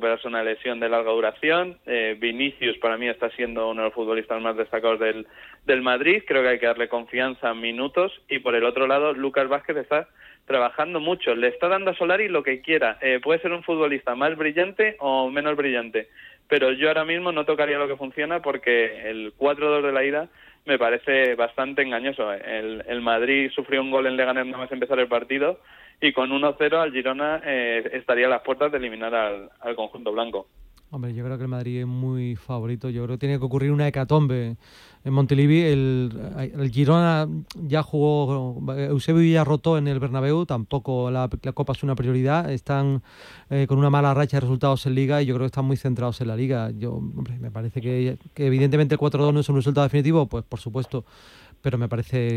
recuperarse una lesión de larga duración. Vinicius para mí está siendo uno de los futbolistas más destacados del Madrid, creo que hay que darle confianza, minutos, y por el otro lado Lucas Vázquez está trabajando mucho, le está dando a Solari lo que quiera, puede ser un futbolista más brillante o menos brillante, pero yo ahora mismo no tocaría lo que funciona porque el 4-2 de la ida me parece bastante engañoso. El Madrid sufrió un gol en Leganés nada más empezar el partido y con 1-0 al Girona estaría a las puertas de eliminar al conjunto blanco. Hombre, yo creo que el Madrid es muy favorito. Yo creo que tiene que ocurrir una hecatombe en Montilivi. El Girona ya jugó, Eusebio ya rotó en el Bernabéu, tampoco la Copa es una prioridad. Están con una mala racha de resultados en Liga y yo creo que están muy centrados en la Liga. Hombre, me parece que evidentemente el 4-2 no es un resultado definitivo, pues por supuesto, pero me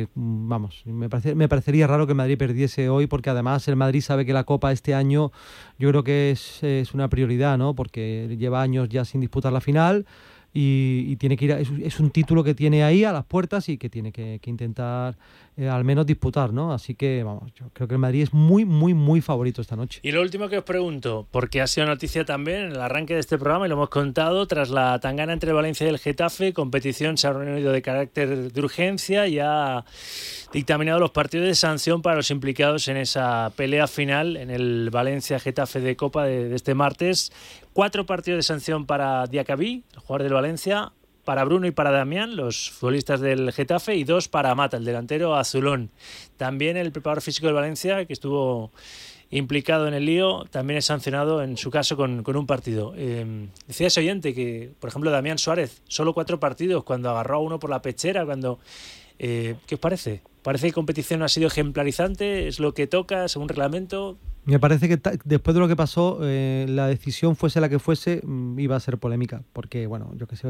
parecería raro que el Madrid perdiese hoy, porque además el Madrid sabe que la Copa este año yo creo que es una prioridad, ¿no? Porque lleva años ya sin disputar la final y tiene que ir es un título que tiene ahí a las puertas y que tiene que intentar al menos disputar, ¿no? Así que vamos, yo creo que el Madrid es muy, muy, muy favorito esta noche. Y lo último que os pregunto, porque ha sido noticia también en el arranque de este programa y lo hemos contado, tras la tangana entre el Valencia y el Getafe, competición se ha reunido de carácter de urgencia y ha dictaminado los partidos de sanción para los implicados en esa pelea final en el Valencia-Getafe de Copa de este martes. 4 partidos de sanción para Diacabí, el jugador del Valencia, para Bruno y para Damián, los futbolistas del Getafe, y 2 para Mata, el delantero azulón. También el preparador físico del Valencia, que estuvo implicado en el lío, también es sancionado en su caso con un partido. Decía ese oyente que, por ejemplo, Damián Suárez, solo 4 partidos, cuando agarró a uno por la pechera, ¿qué os parece? ¿Parece que la competición ha sido ejemplarizante? ¿Es lo que toca según reglamento? Me parece que después de lo que pasó, la decisión fuese la que fuese, iba a ser polémica, porque, bueno, yo qué sé,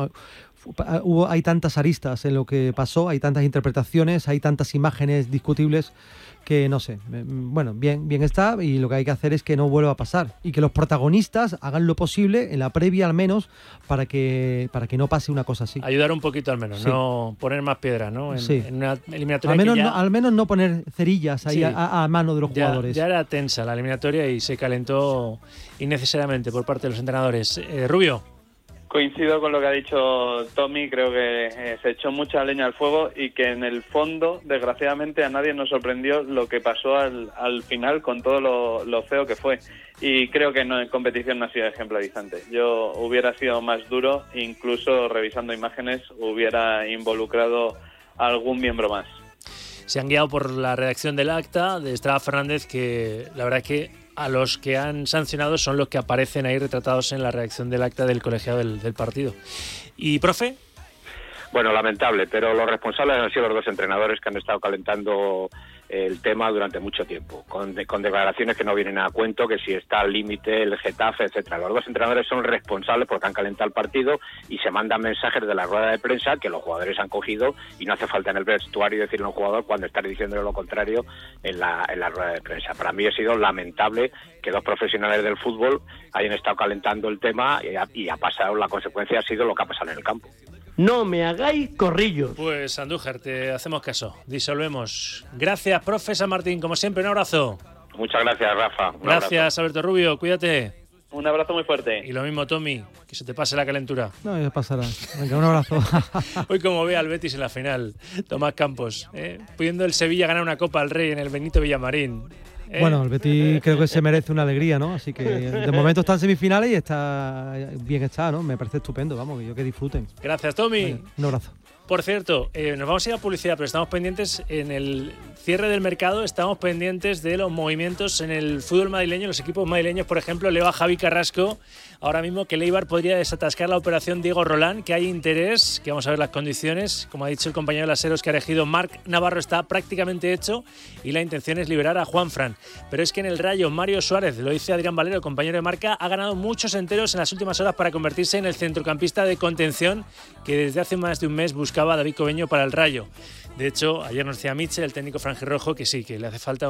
hay tantas aristas en lo que pasó, hay tantas interpretaciones, hay tantas imágenes discutibles que, no sé, bueno, bien está, y lo que hay que hacer es que no vuelva a pasar y que los protagonistas hagan lo posible, en la previa al menos, para que no pase una cosa así. Ayudar un poquito al menos, sí. No poner más piedra, ¿no? En una eliminatoria al menos no poner cerillas ahí, sí, a mano de los jugadores. Ya era tensa la eliminatoria y se calentó innecesariamente por parte de los entrenadores. Rubio. Coincido con lo que ha dicho Tommy, creo que se echó mucha leña al fuego y que en el fondo, desgraciadamente, a nadie nos sorprendió lo que pasó al final con todo lo feo que fue. Y creo que en competición no ha sido ejemplarizante. Yo hubiera sido más duro, incluso revisando imágenes, hubiera involucrado a algún miembro más. Se han guiado por la redacción del acta de Estrada Fernández, que la verdad es que a los que han sancionado son los que aparecen ahí retratados en la redacción del acta del colegiado del partido. ¿Y, profe? Bueno, lamentable, pero los responsables han sido los 2 entrenadores que han estado calentando el tema durante mucho tiempo, con declaraciones que no vienen a cuento, que si está al límite el Getafe, etcétera. Los 2 entrenadores son responsables porque han calentado el partido y se mandan mensajes de la rueda de prensa que los jugadores han cogido y no hace falta en el vestuario decirle a un jugador cuando estás diciéndole lo contrario en la rueda de prensa. Para mí ha sido lamentable que 2 profesionales del fútbol hayan estado calentando el tema y ha pasado, la consecuencia ha sido lo que ha pasado en el campo. No me hagáis corrillos. Pues Andújar, te hacemos caso. Disolvemos. Gracias, profe San Martín. Como siempre, un abrazo. Muchas gracias, Rafa. Gracias, Alberto Rubio. Cuídate. Un abrazo muy fuerte. Y lo mismo, Tommy. Que se te pase la calentura. No, ya pasará. Venga, un abrazo. Hoy, como ve al Betis en la final, Tomás Campos, pudiendo el Sevilla ganar una Copa al Rey en el Benito Villamarín. Bueno, el Betis creo que se merece una alegría, ¿no? Así que de momento está en semifinales y está bien, ¿no? Me parece estupendo, vamos, que disfruten. Gracias, Tommy. Vale, un abrazo. Por cierto, nos vamos a ir a publicidad, pero estamos pendientes en el cierre del mercado, estamos pendientes de los movimientos en el fútbol madrileño, los equipos madrileños, por ejemplo, leo a Javi Carrasco ahora mismo que el Eibar podría desatascar la operación Diego Rolán, que hay interés, que vamos a ver las condiciones, como ha dicho el compañero de las Eros que ha elegido Marc Navarro, está prácticamente hecho y la intención es liberar a Juanfran, pero es que en el Rayo Mario Suárez, lo dice Adrián Valero, compañero de Marca, ha ganado muchos enteros en las últimas horas para convertirse en el centrocampista de contención que desde hace más de un mes buscaba a David Cobeño para el Rayo. De hecho, ayer nos decía Mitchell, el técnico franjirrojo, que sí, que le hace falta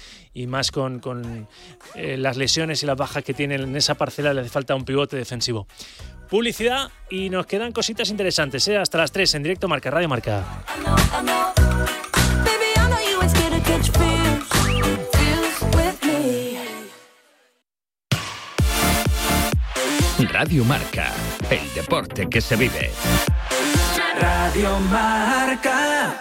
y más con las lesiones y las bajas que tiene en esa parcela, le hace falta un pivote defensivo. Publicidad y nos quedan cositas interesantes, hasta las 3 en directo Marca, Radio Marca. Radio Marca, el deporte que se vive. Radio Marca.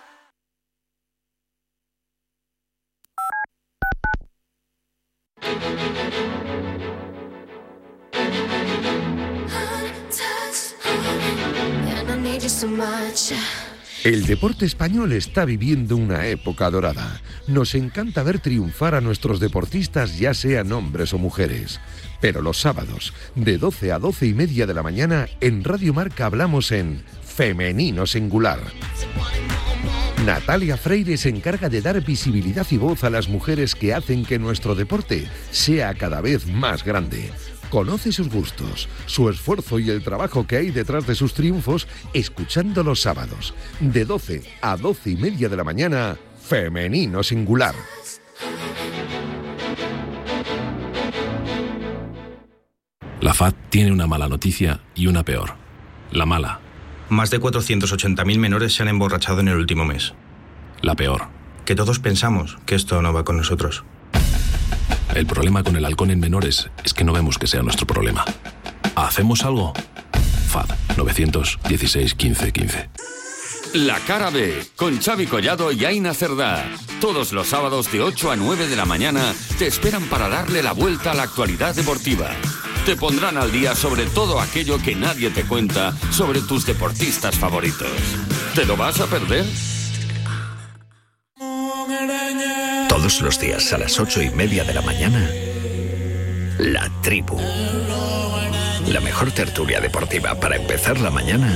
El deporte español está viviendo una época dorada. Nos encanta ver triunfar a nuestros deportistas, ya sean hombres o mujeres. Pero los sábados, de 12 a 12 y media de la mañana, en Radio Marca hablamos en Femenino Singular. Natalia Freire se encarga de dar visibilidad y voz a las mujeres que hacen que nuestro deporte sea cada vez más grande. Conoce sus gustos, su esfuerzo y el trabajo que hay detrás de sus triunfos, escuchando los sábados, de 12 a 12 y media de la mañana, Femenino Singular. La FAD tiene una mala noticia y una peor. La mala. Más de 480.000 menores se han emborrachado en el último mes. La peor. Que todos pensamos que esto no va con nosotros. El problema con el alcohol en menores es que no vemos que sea nuestro problema. ¿Hacemos algo? FAD 916 15 15. La Cara B, con Xavi Collado y Aina Cerdá. Todos los sábados de 8 a 9 de la mañana te esperan para darle la vuelta a la actualidad deportiva. Te pondrán al día sobre todo aquello que nadie te cuenta sobre tus deportistas favoritos. ¿Te lo vas a perder? Todos los días a las 8:30 de la mañana, La Tribu. La mejor tertulia deportiva para empezar la mañana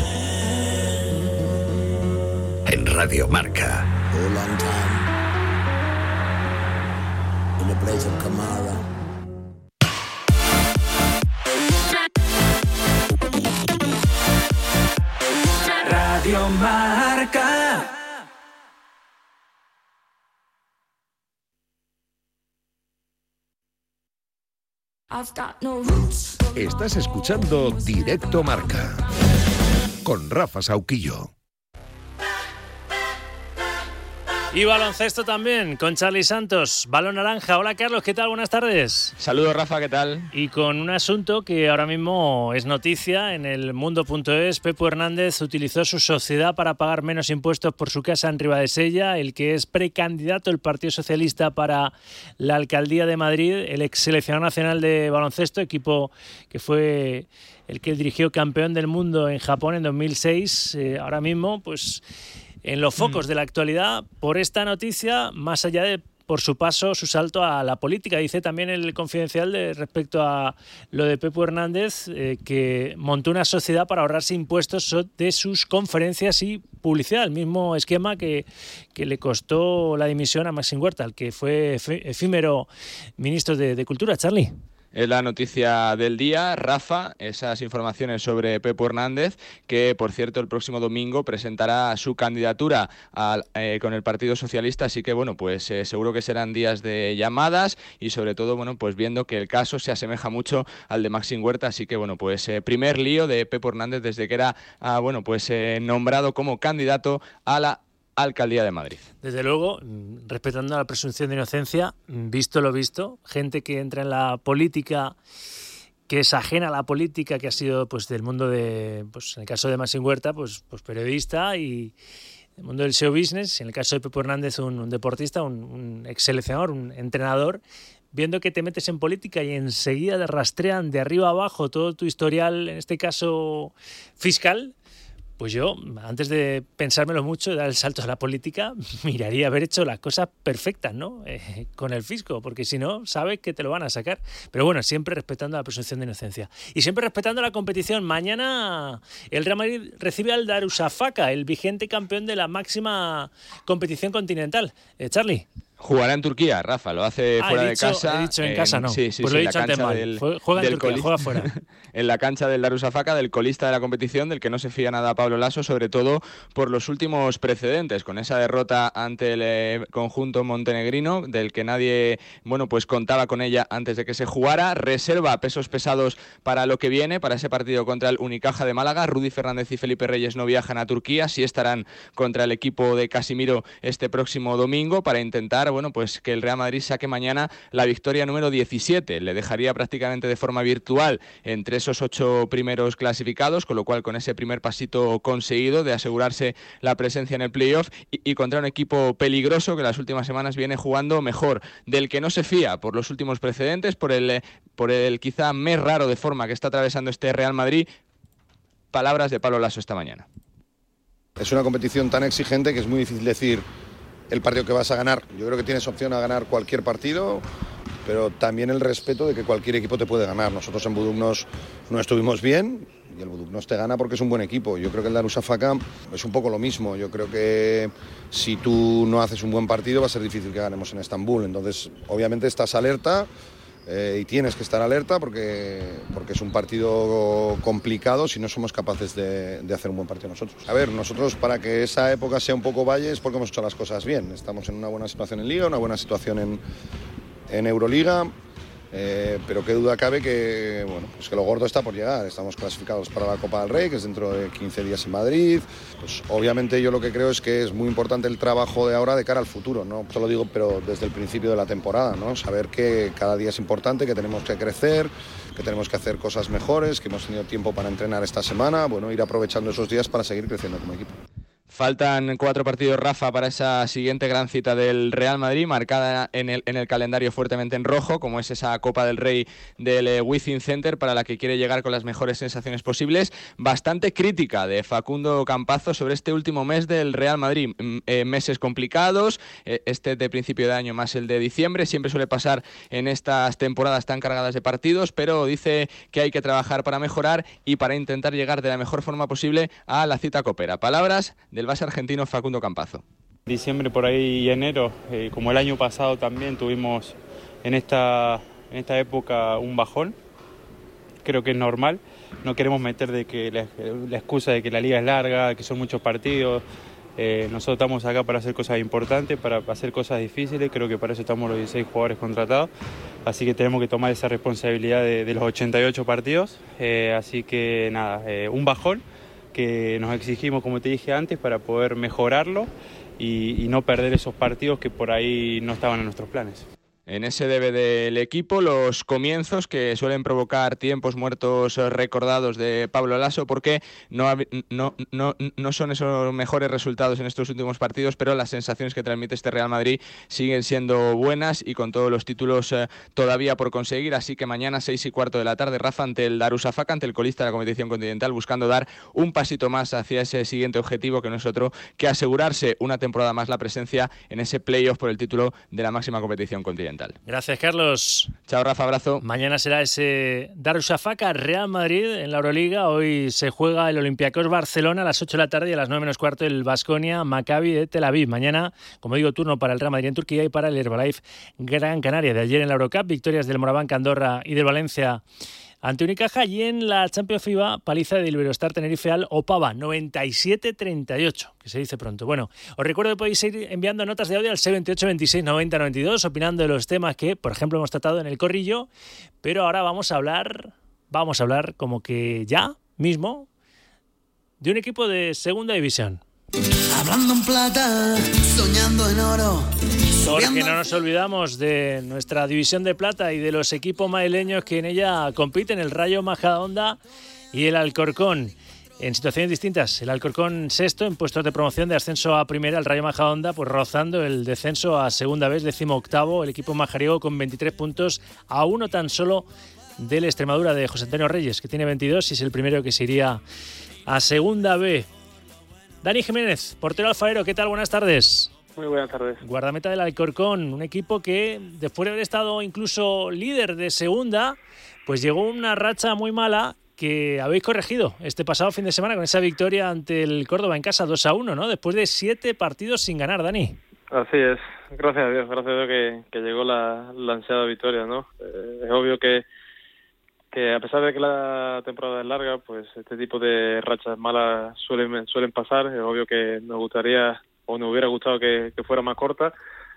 en Radio Marca. Radio Marca. Estás escuchando Directo Marca con Rafa Sauquillo. Y baloncesto también, con Charlie Santos, balón naranja. Hola Carlos, ¿qué tal? Buenas tardes. Saludos Rafa, ¿qué tal? Y con un asunto que ahora mismo es noticia en el mundo.es, Pepu Hernández utilizó su sociedad para pagar menos impuestos por su casa en Ribadesella, el que es precandidato del Partido Socialista para la Alcaldía de Madrid, el ex seleccionador nacional de baloncesto, equipo que fue el que dirigió campeón del mundo en Japón en 2006, ahora mismo pues en los focos de la actualidad por esta noticia, más allá de por su paso, su salto a la política. Dice también el Confidencial respecto a lo de Pepu Hernández, que montó una sociedad para ahorrarse impuestos de sus conferencias y publicidad, el mismo esquema que le costó la dimisión a Maxim Huerta, el que fue efímero ministro de Cultura. Charlie. Es la noticia del día, Rafa, esas informaciones sobre Pepu Hernández, que por cierto el próximo domingo presentará su candidatura con el Partido Socialista, así que bueno, pues seguro que serán días de llamadas y sobre todo, bueno, pues viendo que el caso se asemeja mucho al de Maxim Huerta, así que bueno, pues primer lío de Pepu Hernández desde que era, nombrado como candidato a la Alcaldía de Madrid. Desde luego, respetando la presunción de inocencia, visto lo visto, gente que entra en la política, que es ajena a la política, que ha sido pues del mundo de, pues en el caso de Maxim Huerta, pues periodista y del mundo del show business, en el caso de Pepu Hernández un deportista, un ex seleccionador, un entrenador, viendo que te metes en política y enseguida te rastrean de arriba a abajo todo tu historial, en este caso fiscal. Pues yo, antes de pensármelo mucho, de dar el salto a la política, miraría haber hecho las cosas perfectas, ¿no? Con el fisco, porque si no, sabes que te lo van a sacar. Pero bueno, siempre respetando la presunción de inocencia. Y siempre respetando la competición. Mañana el Real Madrid recibe al Darussafaka, el vigente campeón de la máxima competición continental. Charlie. Jugará en Turquía, Rafa, lo hace fuera de casa. He dicho en casa, no. Sí, pues lo he dicho antes mal. Juega en Turquía, juega fuera. En la cancha del Darussafaka, del colista de la competición, del que no se fía nada Pablo Lasso, sobre todo por los últimos precedentes, con esa derrota ante el conjunto montenegrino, del que nadie, pues contaba con ella antes de que se jugara. Reserva pesos pesados para lo que viene, para ese partido contra el Unicaja de Málaga. Rudy Fernández y Felipe Reyes no viajan a Turquía, sí estarán contra el equipo de Casimiro este próximo domingo para intentar intentar, bueno, pues que el Real Madrid saque mañana la victoria número 17. Le dejaría prácticamente de forma virtual entre esos 8 primeros clasificados, con lo cual con ese primer pasito conseguido de asegurarse la presencia en el playoff y contra un equipo peligroso que las últimas semanas viene jugando mejor, del que no se fía por los últimos precedentes, por el quizá mes raro de forma que está atravesando este Real Madrid. Palabras de Pablo Laso esta mañana. Es una competición tan exigente que es muy difícil decir el partido que vas a ganar. Yo creo que tienes opción a ganar cualquier partido, pero también el respeto de que cualquier equipo te puede ganar. Nosotros en Buduknos no estuvimos bien y el Buduknos te gana porque es un buen equipo. Yo creo que el Darussafaka es un poco lo mismo. Yo creo que si tú no haces un buen partido va a ser difícil que ganemos en Estambul. Entonces, obviamente estás alerta y tienes que estar alerta porque es un partido complicado si no somos capaces de hacer un buen partido nosotros. A ver, nosotros para que esa época sea un poco valle es porque hemos hecho las cosas bien. Estamos en una buena situación en Liga, una buena situación en Euroliga, pero qué duda cabe que, bueno, pues que lo gordo está por llegar. Estamos clasificados para la Copa del Rey, que es dentro de 15 días en Madrid. Pues obviamente yo lo que creo es que es muy importante el trabajo de ahora de cara al futuro, ¿no? Esto lo digo, pero desde el principio de la temporada, ¿no? Saber que cada día es importante, que tenemos que crecer, que tenemos que hacer cosas mejores, que hemos tenido tiempo para entrenar esta semana, bueno, ir aprovechando esos días para seguir creciendo como equipo. Faltan 4 partidos, Rafa, para esa siguiente gran cita del Real Madrid, marcada en el calendario fuertemente en rojo, como es esa Copa del Rey del Wizzing Center, para la que quiere llegar con las mejores sensaciones posibles. Bastante crítica de Facundo Campazo sobre este último mes del Real Madrid. Meses complicados, este de principio de año más el de diciembre, siempre suele pasar en estas temporadas tan cargadas de partidos, pero dice que hay que trabajar para mejorar y para intentar llegar de la mejor forma posible a la cita copera. Palabras del base argentino Facundo Campazo. Diciembre por ahí y enero, como el año pasado también tuvimos en esta época un bajón. Creo que es normal. No queremos meter de que la excusa de que la liga es larga, que son muchos partidos. Nosotros estamos acá para hacer cosas importantes, para hacer cosas difíciles. Creo que para eso estamos los 16 jugadores contratados. Así que tenemos que tomar esa responsabilidad de los 88 partidos. Así que nada, un bajón que nos exigimos, como te dije antes, para poder mejorarlo y no perder esos partidos que por ahí no estaban en nuestros planes. En ese debe del equipo los comienzos que suelen provocar tiempos muertos recordados de Pablo Laso, porque no son esos mejores resultados en estos últimos partidos, pero las sensaciones que transmite este Real Madrid siguen siendo buenas y con todos los títulos todavía por conseguir. Así que mañana 6:15 de la tarde, Rafa, ante el Darussafaka, ante el colista de la competición continental, buscando dar un pasito más hacia ese siguiente objetivo, que no es otro que asegurarse una temporada más la presencia en ese playoff por el título de la máxima competición continental. Gracias, Carlos. Chao, Rafa, abrazo. Mañana será ese Darussafaka Real Madrid en la Euroliga. Hoy se juega el Olympiacos Barcelona a las 8 de la tarde y a las 9:15 el Baskonia Maccabi de Tel Aviv. Mañana, como digo, turno para el Real Madrid en Turquía y para el Herbalife Gran Canaria. De ayer en la Eurocup, victorias del Moraván Andorra y del Valencia ante Unicaja, y en la Champions FIBA, paliza del Iberostar Tenerife al Opava, 97-38, que se dice pronto. Bueno, os recuerdo que podéis ir enviando notas de audio al 628 26 90 92, opinando de los temas que, por ejemplo, hemos tratado en el Corrillo, pero ahora vamos a hablar como que ya mismo de un equipo de segunda división. Hablando en plata, soñando en oro. Porque no nos olvidamos de nuestra división de plata y de los equipos madrileños que en ella compiten, el Rayo Majadahonda y el Alcorcón. En situaciones distintas, el Alcorcón sexto en puestos de promoción de ascenso a primera, el Rayo Majadahonda pues rozando el descenso a segunda vez, 18º, el equipo majariego con 23 puntos, a uno tan solo del Extremadura de José Antonio Reyes, que tiene 22 y es el primero que se iría a segunda B. Dani Jiménez, portero alfarero, ¿qué tal? Buenas tardes. Muy buenas tardes. Guardameta del Alcorcón, un equipo que después de haber estado incluso líder de segunda, pues llegó una racha muy mala que habéis corregido este pasado fin de semana con esa victoria ante el Córdoba en casa 2-1, ¿no? Después de 7 partidos sin ganar, Dani. Así es, gracias a Dios que llegó la ansiada victoria, ¿no? Es obvio que a pesar de que la temporada es larga, pues este tipo de rachas malas suelen pasar. Es obvio que nos gustaría o nos hubiera gustado que fuera más corta,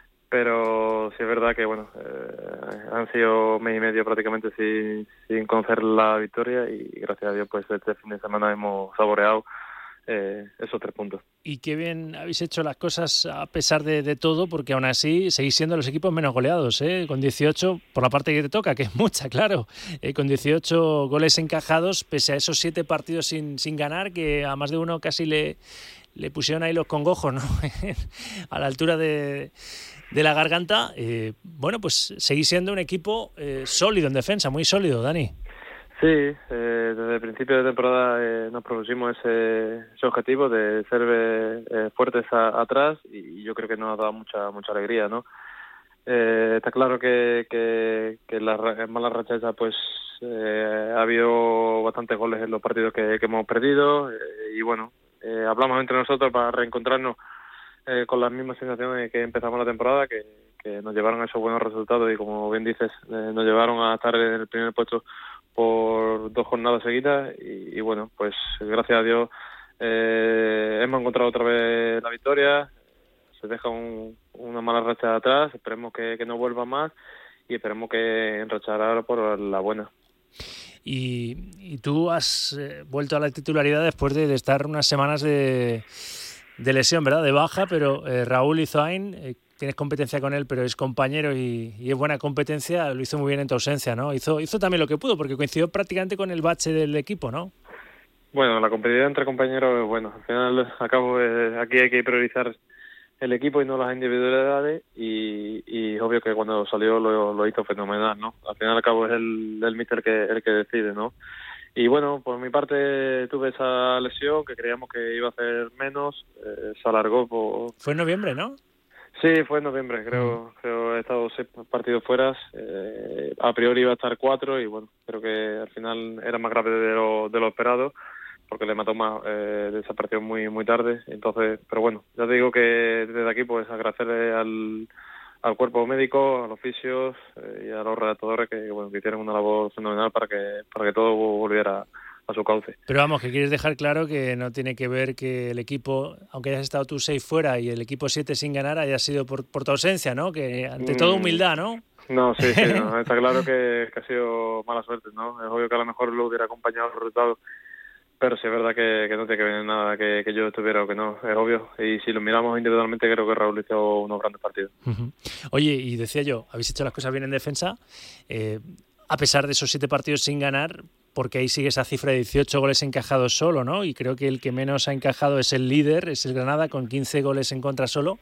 pero sí es verdad que bueno, han sido mes y medio prácticamente sin conocer la victoria y gracias a Dios pues este fin de semana hemos saboreado esos 3 puntos. Y qué bien habéis hecho las cosas a pesar de todo, porque aún así seguís siendo los equipos menos goleados, con 18, por la parte que te toca, que es mucha, claro, con 18 goles encajados, pese a esos 7 partidos sin ganar, que a más de uno casi le pusieron ahí los congojos, ¿no? A la altura de la garganta. Bueno, pues seguís siendo un equipo sólido en defensa, muy sólido, Dani. Sí, desde el principio de temporada nos propusimos ese objetivo de ser fuertes atrás, y yo creo que nos ha dado mucha alegría, ¿no? Está claro que las malas rachas pues ha habido bastantes goles en los partidos que hemos perdido, y bueno, hablamos entre nosotros para reencontrarnos con las mismas sensaciones que empezamos la temporada, que nos llevaron a esos buenos resultados, y como bien dices, nos llevaron a estar en el primer puesto por 2 jornadas seguidas, y bueno, pues gracias a Dios hemos encontrado otra vez la victoria. Se deja una mala racha atrás, esperemos que no vuelva más, y esperemos que enrachará ahora por la buena. Y tú has vuelto a la titularidad después de estar unas semanas de lesión, ¿verdad? De baja, pero Raúl Izoain, tienes competencia con él, pero es compañero y es buena competencia, lo hizo muy bien en tu ausencia, ¿no? Hizo también lo que pudo, porque coincidió prácticamente con el bache del equipo, ¿no? Bueno, la competitividad entre compañeros, bueno, al final aquí hay que priorizar el equipo y no las individualidades, y obvio que cuando salió lo hizo fenomenal, ¿no? Al final al cabo es el míster el que decide, ¿no? Y bueno, por mi parte tuve esa lesión que creíamos que iba a hacer menos, se alargó. Fue en noviembre, ¿no? Sí, fue en noviembre, creo he estado 6 partidos fuera, a priori iba a estar 4, y bueno, creo que al final era más grave de lo esperado, porque le mató más, desapareció muy tarde. Entonces, pero bueno, ya te digo que desde aquí pues agradecerle al cuerpo médico, a los fisios y a los redactadores que hicieron una labor fenomenal para que todo volviera a su cauce. Pero vamos, que quieres dejar claro que no tiene que ver que el equipo, aunque hayas estado tú 6 fuera y el equipo 7 sin ganar, haya sido por tu ausencia, ¿no? Que ante todo humildad, ¿no? No, sí, no, está claro que ha sido mala suerte, ¿no? Es obvio que a lo mejor lo hubiera acompañado el resultado, pero sí es verdad que no tiene que ver nada que yo estuviera o que no, es obvio. Y si lo miramos individualmente, creo que Raúl hizo unos grandes partidos. Uh-huh. Oye, y decía yo, habéis hecho las cosas bien en defensa, a pesar de esos 7 partidos sin ganar, porque ahí sigue esa cifra de 18 goles encajados solo, ¿no? Y creo que el que menos ha encajado es el líder, es el Granada, con 15 goles en contra solo.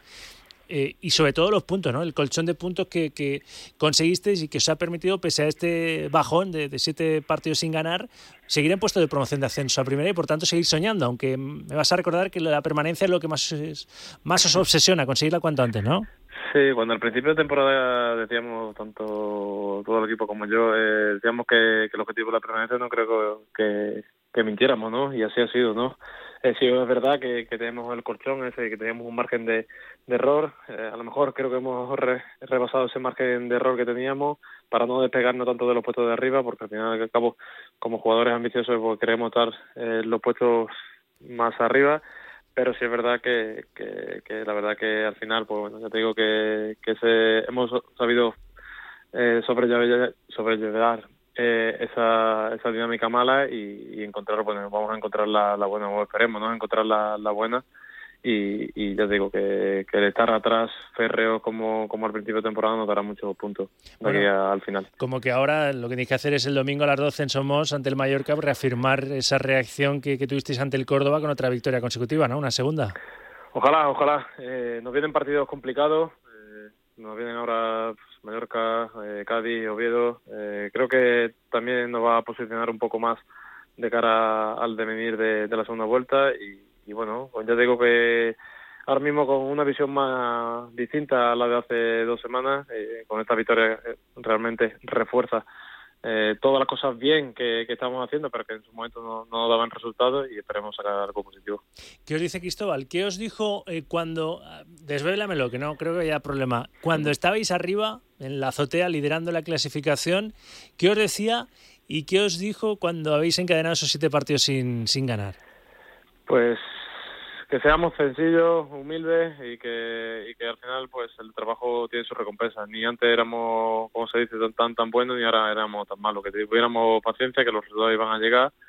Y sobre todo los puntos, ¿no? El colchón de puntos que conseguisteis y que os ha permitido, pese a este bajón de 7 partidos sin ganar, seguir en puesto de promoción de ascenso a primera y por tanto seguir soñando, aunque me vas a recordar que la permanencia es lo que más os obsesiona, conseguirla cuanto antes, ¿no? Sí, cuando al principio de temporada decíamos, tanto todo el equipo como yo, decíamos que el objetivo de la permanencia, no creo que mintiéramos, ¿no? Y así ha sido, ¿no? Sí, es verdad que tenemos el colchón ese, que teníamos un margen de error. A lo mejor creo que hemos rebasado ese margen de error que teníamos para no despegarnos tanto de los puestos de arriba, porque al final y al cabo, como jugadores ambiciosos, pues queremos estar en los puestos más arriba. Pero sí es verdad que la verdad que al final, pues bueno, ya te digo que hemos sabido sobrellevar esa dinámica mala y encontrar, bueno, vamos a encontrar la buena, o esperemos, ¿no? Encontrar la buena, y ya te digo que el estar atrás férreo como al principio de temporada nos dará muchos puntos de aquí al final. Como que ahora lo que tenéis que hacer es el domingo a las 12 en Somos ante el Mallorca, reafirmar esa reacción que tuvisteis ante el Córdoba con otra victoria consecutiva, ¿no? Una segunda. Ojalá. Nos vienen partidos complicados, nos vienen ahora Mallorca, Cádiz, Oviedo. Creo que también nos va a posicionar un poco más de cara al devenir de la segunda vuelta, y bueno, pues ya digo que ahora mismo con una visión más distinta a la de hace 2 semanas, con esta victoria realmente refuerza todas las cosas bien que estamos haciendo, pero que en su momento no daban resultados, y esperemos sacar algo positivo. ¿Qué os dice Cristóbal? ¿Qué os dijo cuando, desvélamelo, que no creo que haya problema, cuando estabais arriba en la azotea liderando la clasificación, qué os decía y qué os dijo cuando habéis encadenado esos 7 partidos sin ganar? Pues que seamos sencillos, humildes, y que al final pues el trabajo tiene su recompensa. Ni antes éramos, como se dice, tan buenos, ni ahora éramos tan malos. Que tuviéramos paciencia, que los resultados iban a llegar,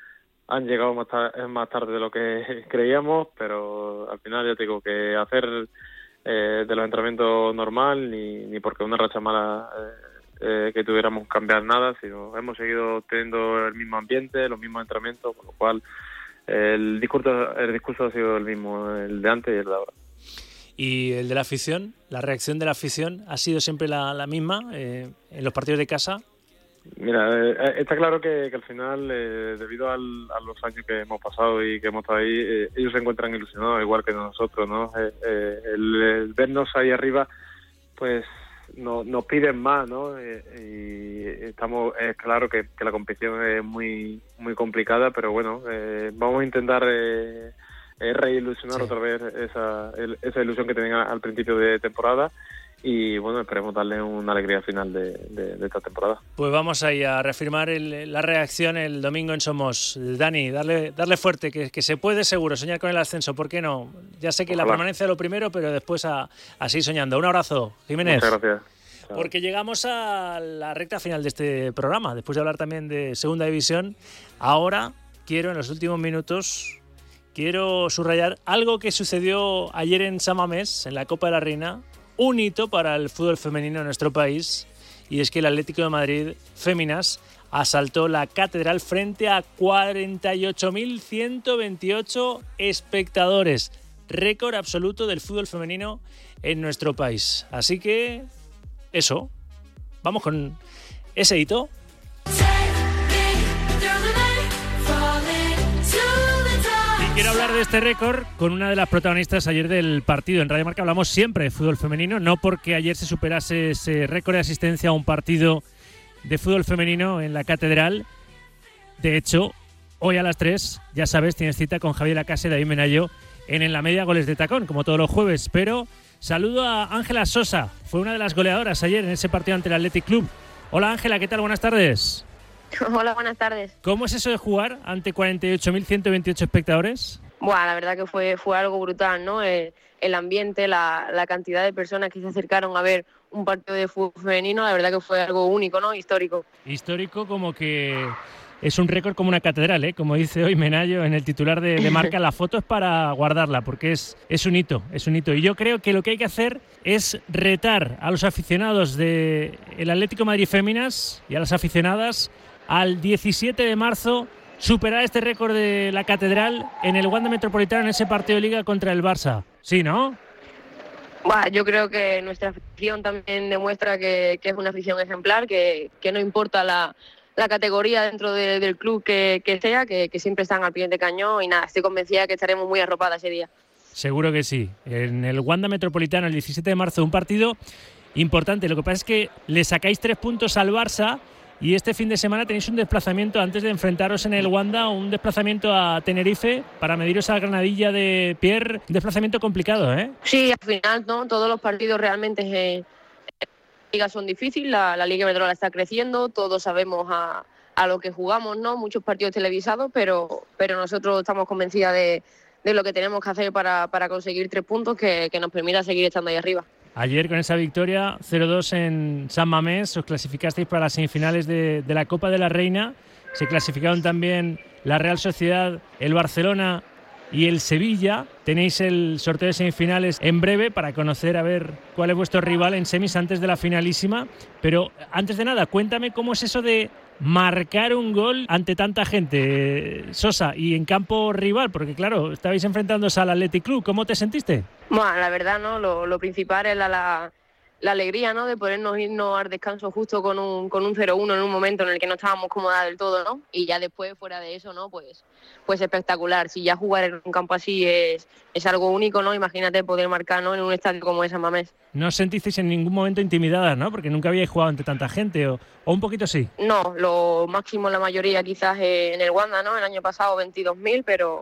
han llegado más tarde de lo que creíamos, pero al final ya te digo que hacer de los entrenamientos normal, ni porque una racha mala que tuviéramos cambiar nada, sino hemos seguido teniendo el mismo ambiente, los mismos entrenamientos, con lo cual el discurso ha sido el mismo, el de antes y el de ahora. ¿Y el de la afición? ¿La reacción de la afición ha sido siempre la misma en los partidos de casa? Mira, está claro que al final, debido a los años que hemos pasado y que hemos estado ahí, ellos se encuentran ilusionados igual que nosotros, ¿no? El vernos ahí arriba, pues nos piden más, ¿no? Y estamos, es claro que la competición es muy muy complicada, pero bueno, vamos a intentar reilusionar otra vez esa ilusión que tenían al principio de temporada. Y bueno, esperemos darle una alegría final de esta temporada. Pues vamos ahí a reafirmar la reacción el domingo en Somos. Dani, darle fuerte, que se puede seguro soñar con el ascenso, ¿por qué no? Ya sé que la permanencia es lo primero, pero después a seguir soñando. Un abrazo, Jiménez. Muchas gracias. Chao. Porque llegamos a la recta final de este programa, después de hablar también de Segunda División. Ahora quiero, en los últimos minutos, subrayar algo que sucedió ayer en San Mamés, en la Copa de la Reina. Un hito para el fútbol femenino en nuestro país, y es que el Atlético de Madrid Féminas asaltó la Catedral frente a 48.128 espectadores, récord absoluto del fútbol femenino en nuestro país. Así que eso, vamos con ese hito. Quiero hablar de este récord con una de las protagonistas ayer del partido. En Radio Marca hablamos siempre de fútbol femenino, no porque ayer se superase ese récord de asistencia a un partido de fútbol femenino en la Catedral. De hecho, hoy a las 3, ya sabes, tienes cita con Javier Lacase y David Menayo en la media Goles de Tacón, como todos los jueves. Pero saludo a Ángela Sosa, fue una de las goleadoras ayer en ese partido ante el Athletic Club. Hola Ángela, ¿qué tal? Buenas tardes. Hola, buenas tardes. ¿Cómo es eso de jugar ante 48.128 espectadores? Bueno, la verdad que fue algo brutal, ¿no? El ambiente, la cantidad de personas que se acercaron a ver un partido de fútbol femenino, la verdad que fue algo único, ¿no? Histórico. Histórico, como que es un récord como una catedral, ¿eh? Como dice hoy Menayo en el titular de Marca, la foto es para guardarla, porque es un hito, es un hito. Y yo creo que lo que hay que hacer es retar a los aficionados del Atlético de Madrid Féminas y a las aficionadas al 17 de marzo superar este récord de la Catedral en el Wanda Metropolitano en ese partido de Liga contra el Barça. ¿Sí, no? Bueno, yo creo que nuestra afición también demuestra que es una afición ejemplar, que no importa la categoría dentro del club que sea, que siempre están al pie de cañón, y nada, estoy convencida que estaremos muy arropadas ese día. Seguro que sí. En el Wanda Metropolitano el 17 de marzo, un partido importante. Lo que pasa es que le sacáis 3 puntos al Barça. Y este fin de semana tenéis un desplazamiento antes de enfrentaros en el Wanda, un desplazamiento a Tenerife para mediros a la Granadilla de Pierre. Un desplazamiento complicado, ¿eh? Sí, al final, ¿no? Todos los partidos realmente en la Liga son difíciles. La Liga Iberdrola está creciendo, todos sabemos a lo que jugamos, ¿no? Muchos partidos televisados, pero nosotros estamos convencidas de lo que tenemos que hacer para conseguir 3 puntos que nos permita seguir estando ahí arriba. Ayer con esa victoria 0-2 en San Mamés os clasificasteis para las semifinales de la Copa de la Reina. Se clasificaron también la Real Sociedad, el Barcelona y el Sevilla. Tenéis el sorteo de semifinales en breve para conocer a ver cuál es vuestro rival en semis antes de la finalísima. Pero antes de nada, cuéntame cómo es eso de marcar un gol ante tanta gente, Sosa, y en campo rival, porque claro, estabais enfrentándose al Athletic Club. ¿Cómo te sentiste? Bueno, la verdad, ¿no? Lo principal es la alegría, ¿no? De podernos irnos al descanso justo con un 0-1 en un momento en el que no estábamos cómodas del todo, ¿no? Y ya después, fuera de eso, ¿no? Pues espectacular. Si ya jugar en un campo así es algo único, ¿no? Imagínate poder marcar, ¿no? En un estadio como ese Mamés. ¿No os sentisteis en ningún momento intimidadas, no? Porque nunca habíais jugado ante tanta gente, o un poquito sí. No, lo máximo la mayoría quizás en el Wanda, ¿no? El año pasado 22.000, pero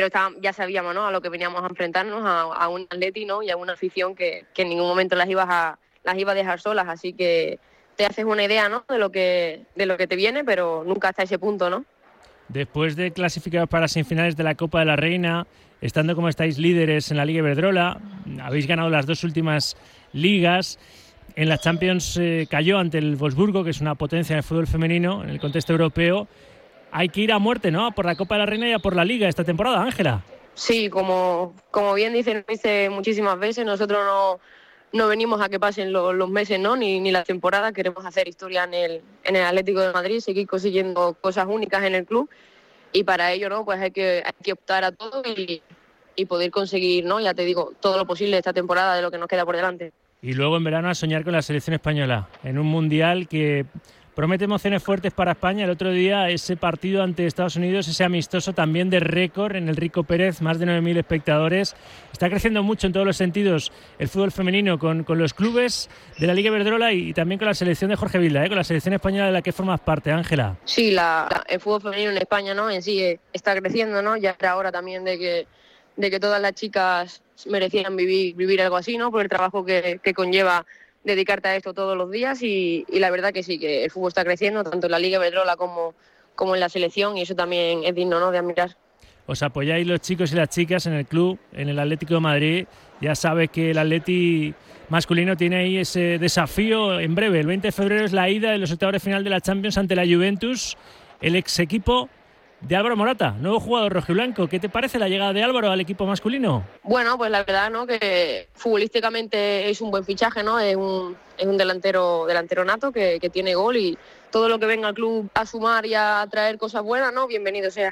ya sabíamos, ¿no? A lo que veníamos a enfrentarnos, a un Atleti, ¿no? Y a una afición que en ningún momento las iba a dejar solas, así que te haces una idea, ¿no? De lo que te viene, pero nunca hasta ese punto, ¿no? Después de clasificaros para las semifinales de la Copa de la Reina, estando como estáis líderes en la Liga Iberdrola, habéis ganado las 2 últimas ligas. En la Champions cayó ante el Wolfsburgo, que es una potencia en el fútbol femenino en el contexto europeo. hay que ir a muerte, ¿no? Por la Copa de la Reina y a por la Liga esta temporada, Ángela. Sí, como bien dice muchísimas veces, nosotros no venimos a que pasen los meses, ¿no? Ni la temporada. Queremos hacer historia en el Atlético de Madrid, seguir consiguiendo cosas únicas en el club, y para ello, ¿no? Pues hay que optar a todo y poder conseguir, ¿no? Ya te digo, todo lo posible esta temporada de lo que nos queda por delante. Y luego en verano a soñar con la selección española, en un mundial que promete emociones fuertes para España. El otro día ese partido ante Estados Unidos, ese amistoso también de récord en el Rico Pérez, más de 9.000 espectadores. Está creciendo mucho en todos los sentidos el fútbol femenino con los clubes de la Liga Iberdrola y también con la selección de Jorge Vilda, con la selección española de la que formas parte, Ángela. Sí, el fútbol femenino en España, ¿no? En sí está creciendo, ¿no? Ya era hora también de que todas las chicas merecían vivir algo así, ¿no? Por el trabajo que conlleva dedicarte a esto todos los días, y la verdad que sí, que el fútbol está creciendo, tanto en la Liga Iberdrola como en la selección, y eso también es digno, ¿no?, de admirar. Os apoyáis los chicos y las chicas en el club, en el Atlético de Madrid. Ya sabes que el Atleti masculino tiene ahí ese desafío en breve. El 20 de febrero es la ida de los octavos de final de la Champions ante la Juventus, el ex equipo de Álvaro Morata, nuevo jugador rojiblanco. ¿Qué te parece la llegada de Álvaro al equipo masculino? Bueno, pues la verdad, ¿no?, que futbolísticamente es un buen fichaje, ¿no? Es un delantero nato que tiene gol, y todo lo que venga al club a sumar y a traer cosas buenas, ¿no?, bienvenido sea.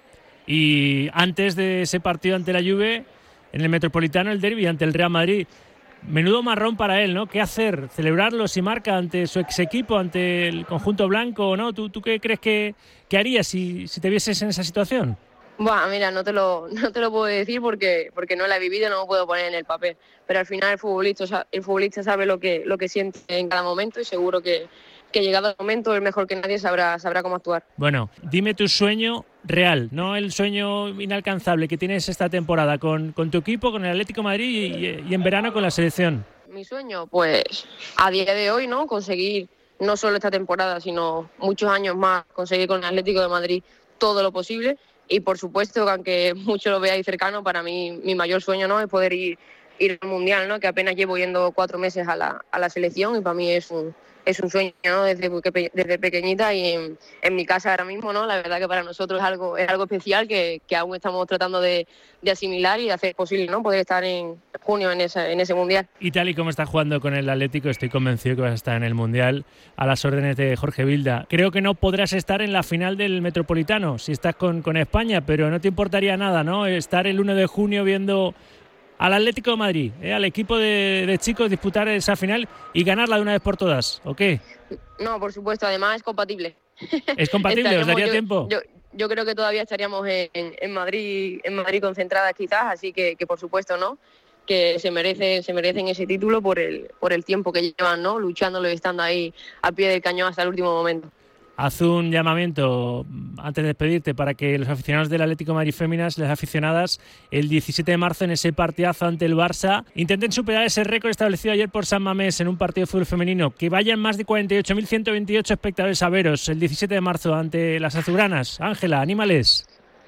Y antes de ese partido ante la Juve, en el Metropolitano, el derbi ante el Real Madrid, menudo marrón para él, ¿no? ¿Qué hacer? ¿Celebrarlo si marca ante su ex equipo, ante el conjunto blanco, ¿no? ¿Tú qué crees que harías si te vieses en esa situación? Bueno, mira, no te lo puedo decir porque no la he vivido, no me puedo poner en el papel. Pero al final el futbolista sabe lo que siente en cada momento, y seguro que llegado el momento, el mejor que nadie sabrá cómo actuar. Bueno, dime tu sueño real, no el sueño inalcanzable que tienes esta temporada con tu equipo, con el Atlético de Madrid y en verano con la selección. Mi sueño, pues a día de hoy, ¿no?, conseguir no solo esta temporada, sino muchos años más, conseguir con el Atlético de Madrid todo lo posible. Y por supuesto que aunque mucho lo veáis cercano, para mí mi mayor sueño, ¿no?, es poder ir al Mundial, ¿no?, que apenas llevo yendo 4 meses a la selección, y para mí es un sueño, ¿no?, desde pequeñita, y en mi casa ahora mismo, ¿no?, la verdad que para nosotros es algo especial que aún estamos tratando de asimilar y de hacer posible, ¿no?, poder estar en junio en ese Mundial. Y tal y como está jugando con el Atlético, estoy convencido que vas a estar en el Mundial a las órdenes de Jorge Vilda. Creo que no podrás estar en la final del Metropolitano si estás con España, pero no te importaría nada, ¿no?, estar el 1 de junio viendo al Atlético de Madrid, al equipo de chicos, disputar esa final y ganarla de una vez por todas, ¿o qué? No, por supuesto, además es compatible. ¿Es compatible? ¿Os daría tiempo? Yo creo que todavía estaríamos en Madrid concentradas quizás, así que por supuesto, ¿no?, que se merecen ese título por el tiempo que llevan, ¿no?, luchándolo y estando ahí al pie del cañón hasta el último momento. Haz un llamamiento antes de despedirte para que los aficionados del Atlético de Madrid féminas, las aficionadas, el 17 de marzo en ese partidazo ante el Barça, intenten superar ese récord establecido ayer por San Mamés en un partido de fútbol femenino, que vayan más de 48.128 espectadores a veros el 17 de marzo ante las azulgranas. Ángela, anímales.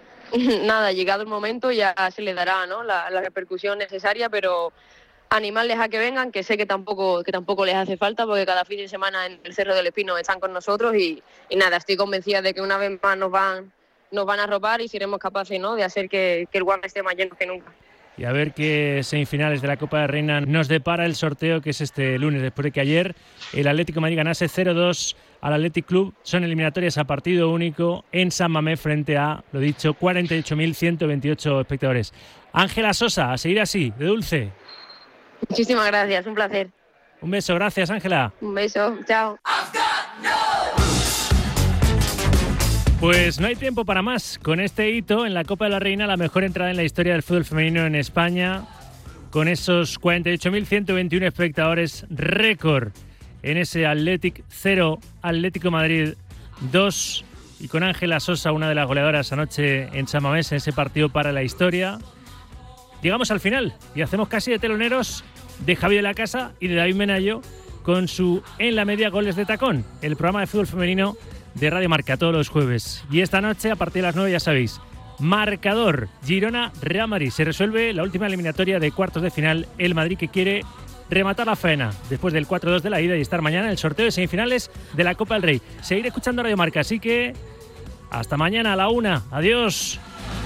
Nada, llegado el momento ya se le dará, ¿no?, la repercusión necesaria, pero animarles a que vengan, que sé que tampoco les hace falta, porque cada fin de semana en el Cerro del Espino están con nosotros, y nada, estoy convencida de que una vez más nos van a arropar y seremos capaces, ¿no?, de hacer que el Wanda esté más lleno que nunca. Y a ver qué semifinales de la Copa de la Reina nos depara el sorteo, que es este lunes, después de que ayer el Atlético de Madrid ganase 0-2 al Athletic Club. Son eliminatorias a partido único en San Mamés frente a, lo dicho, 48.128 espectadores. Ángela Sosa, a seguir así, de dulce. Muchísimas gracias, un placer. Un beso, gracias, Ángela. Un beso, chao. Pues no hay tiempo para más. Con este hito en la Copa de la Reina, la mejor entrada en la historia del fútbol femenino en España, con esos 48.121 espectadores, récord en ese Athletic 0, Atlético Madrid 2, y con Ángela Sosa, una de las goleadoras anoche en San Mamés, en ese partido para la historia. Llegamos al final y hacemos casi de teloneros de Javi de la Casa y de David Menayo con su En la Media Goles de Tacón, el programa de fútbol femenino de Radio Marca todos los jueves. Y esta noche, a partir de las 9, ya sabéis, marcador Girona-Real Madrid. Se resuelve la última eliminatoria de cuartos de final. El Madrid, que quiere rematar la faena después del 4-2 de la ida y estar mañana en el sorteo de semifinales de la Copa del Rey. Seguir escuchando Radio Marca, así que Hasta mañana a la 1. Adiós.